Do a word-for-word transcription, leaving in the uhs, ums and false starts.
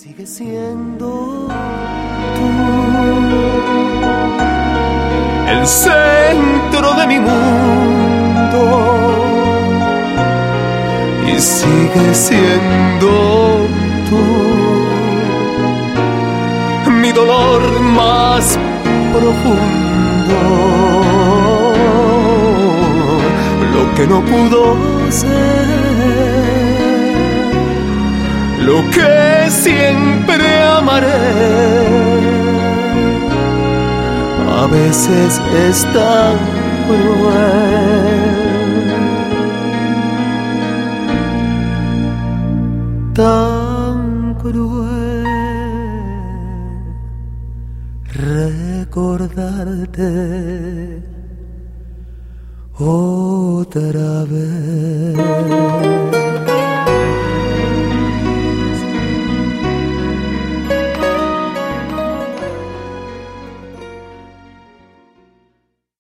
Sigue siendo tú el centro de mi mundo y sigue siendo tú mi dolor más profundo, lo que no pudo ser, lo que siempre amaré. A veces es tan cruel, tan cruel recordarte otra vez.